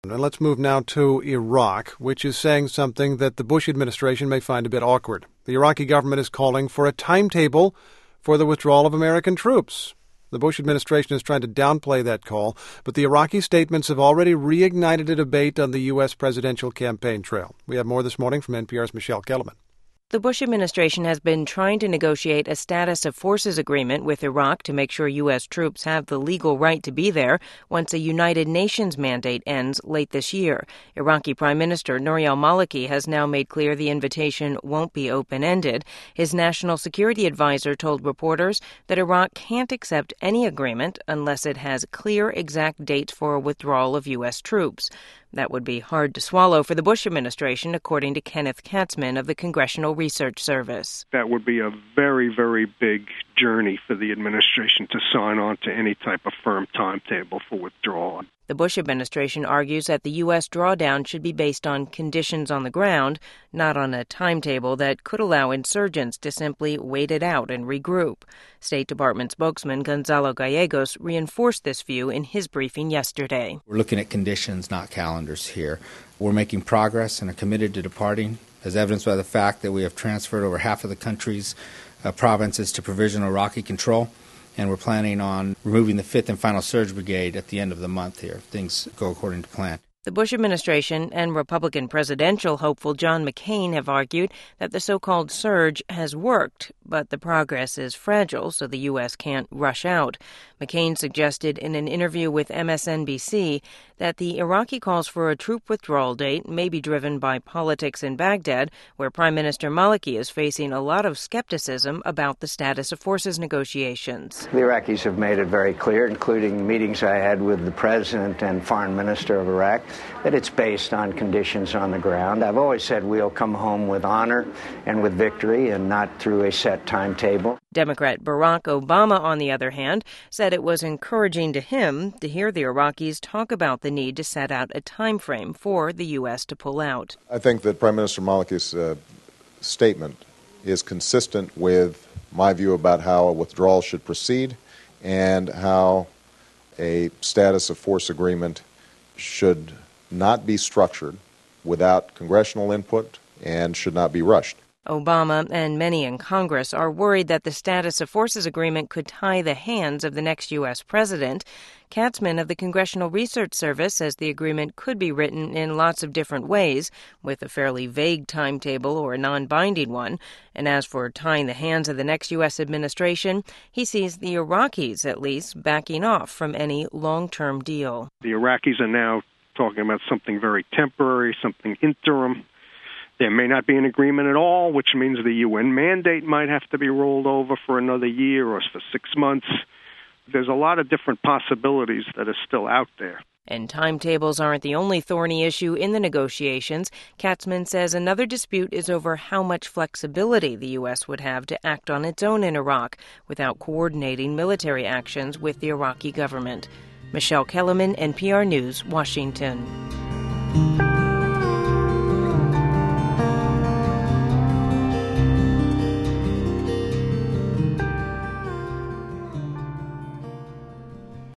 And let's move now to Iraq, which is saying something that the Bush administration may find a bit awkward. The Iraqi government is calling for a timetable for the withdrawal of American troops. The Bush administration is trying to downplay that call, but the Iraqi statements have already reignited a debate on the U.S. presidential campaign trail. We have more this morning from NPR's Michelle Kellerman. The Bush administration has been trying to negotiate a status of forces agreement with Iraq to make sure U.S. troops have the legal right to be there once a United Nations mandate ends late this year. Iraqi Prime Minister Nouri al-Maliki has now made clear the invitation won't be open-ended. His national security advisor told reporters that Iraq can't accept any agreement unless it has clear exact dates for a withdrawal of U.S. troops. That would be hard to swallow for the Bush administration, according to Kenneth Katzman of the Congressional Research Service. That would be a very, very big journey for the administration to sign on to any type of firm timetable for withdrawal. The Bush administration argues that the U.S. drawdown should be based on conditions on the ground, not on a timetable that could allow insurgents to simply wait it out and regroup. State Department spokesman Gonzalo Gallegos reinforced this view in his briefing yesterday. We're looking at conditions, not calendars here. We're making progress and are committed to departing, as evidenced by the fact that we have transferred over half of the country's provinces to provisional Iraqi control. And we're planning on removing the 5th and final surge brigade at the end of the month here, if things go according to plan. The Bush administration and Republican presidential hopeful John McCain have argued that the so-called surge has worked, but the progress is fragile, so the U.S. can't rush out. McCain suggested in an interview with MSNBC that the Iraqi calls for a troop withdrawal date may be driven by politics in Baghdad, where Prime Minister Maliki is facing a lot of skepticism about the status of forces negotiations. The Iraqis have made it very clear, including meetings I had with the president and foreign minister of Iraq, that it's based on conditions on the ground. I've always said we'll come home with honor and with victory and not through a set timetable. Democrat Barack Obama, on the other hand, said it was encouraging to him to hear the Iraqis talk about the need to set out a time frame for the U.S. to pull out. I think that Prime Minister Maliki's statement is consistent with my view about how a withdrawal should proceed and how a status of force agreement should not be structured without congressional input and should not be rushed. Obama and many in Congress are worried that the status of forces agreement could tie the hands of the next U.S. president. Katzman of the Congressional Research Service says the agreement could be written in lots of different ways, with a fairly vague timetable or a non-binding one. And as for tying the hands of the next U.S. administration, he sees the Iraqis, at least, backing off from any long-term deal. The Iraqis are now talking about something very temporary, something interim. There may not be an agreement at all, which means the UN mandate might have to be rolled over for another year or for 6 months. There's a lot of different possibilities that are still out there. And timetables aren't the only thorny issue in the negotiations. Katzman says another dispute is over how much flexibility the U.S. would have to act on its own in Iraq without coordinating military actions with the Iraqi government. Michelle Kellerman, NPR News, Washington.